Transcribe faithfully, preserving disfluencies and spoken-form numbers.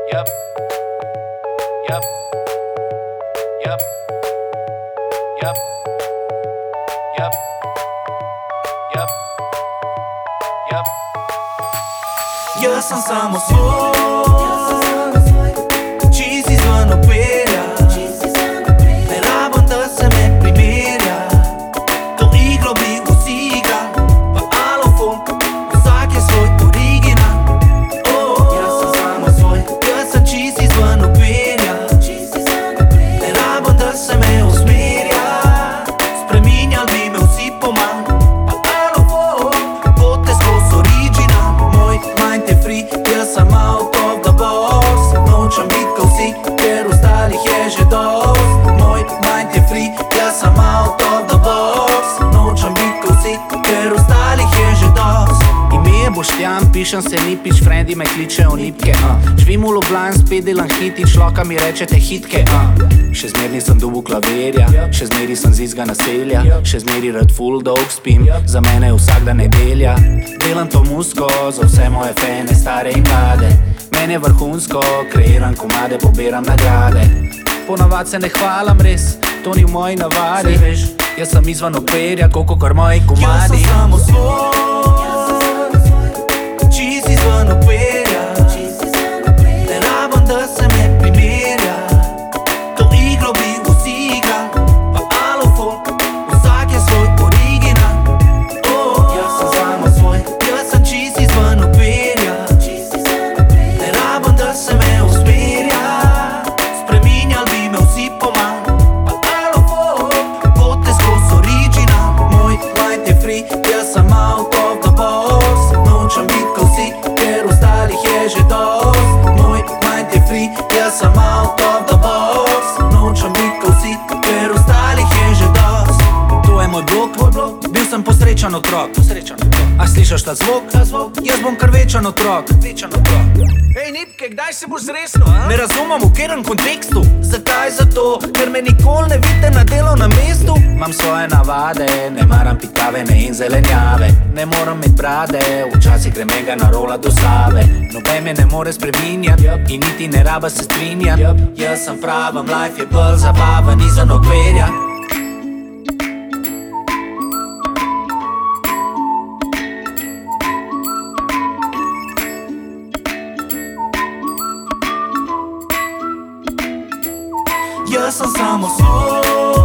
Yep. Yep. Yep. Yep. Yep. Yep. Yep. Jaz sem samo svoj, čisti zven opelja. Ne rabim, da se me primerja. To igro bi vsi igrali, pa alofon, vsak je svoj original. Oh, jaz sem samo svoj, jaz sem čisti zven opelja. Ne rabim, da se me usmerja. Spreminjal bi me vsi pomanj, pa alofon, pote skozi original. Moj mind je free, jaz sem out of the box. Nočem bit ko vsi, ker ostalih je že dost. Moj mind je free, jaz sem out of the box. Nočem bit ko vsi, ker ostalih je že dost. Ime je Boštjan, pišem se Lipič, frendi me kličejo Nipke uh. Živim v Ljubljani, spet delam hit in šloka mi rečete hitke uh. Še zmerni sem dubu klavirja, še zmeri sem z izga naselja, še zmeri rad full dolg spim, za mene je vsak dan nedelja. Delam to musko za vse moje fene, stare in mlade. Meni je vrhunsko, kreiram komade, pobiram nagrade. Ponavad se ne hvalam res, to ni v moji navadi. Jaz sem izvan operja, koliko kar moji Jaz komadi. sem samo svoj, čisti zven opelja. Ne rabim, da se me primerja. To igro bi vsi igrali, pa alofon, vsak je svoj original. Oh, jaz sem samo svoj, jaz sem čisti zven opelja. Ne rabim, da se me usmerja. Spreminjal bi me vsi pomanj, pa alofon, pote skozi original. Moj mind je free, jaz sem out of the box. Nočem bit ko vsi, ker ostalih je že dost. Moj mind je free, jaz sem out of the box. Nočem bit ko vsi, ker ostalih je že dost. To je moj blok, Moj blok, bil sem posrečen otrok. posrečen otrok. A slišaš ta zvok? Ta zvok, Jaz bom kar večen otrok. večen otrok. Ej Nipke, kdaj se boš zresno, a? Ne razumem v katerem kontekstu. Zakaj? Zato, ker me nikoli ne vidite na delovnem mestu. Imam svoje navade, ne maram pit kave, ne in zelenjave. Ne moram imeti brade, včasih gre mega na rola do Save. Noben me ne more spreminjat in niti ne raba se strinjat. Jaz sem praven, life je bolj zabaven izven okvirja. Jaz sem samo svoj,